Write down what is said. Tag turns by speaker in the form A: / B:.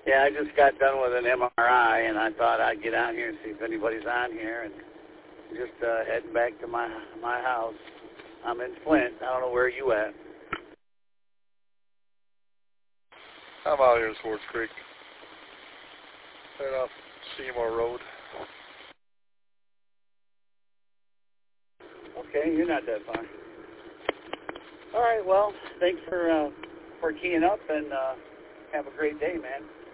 A: Yeah, I just got done with an MRI, and I thought I'd get out here and see if anybody's on here, and just heading back to my house. I'm in Flint. I don't know where you at.
B: I'm out here in Swartz Creek, right off Seymour Road.
A: Okay, you're not that far. All right, well, thanks for keying up, and have a great day, man.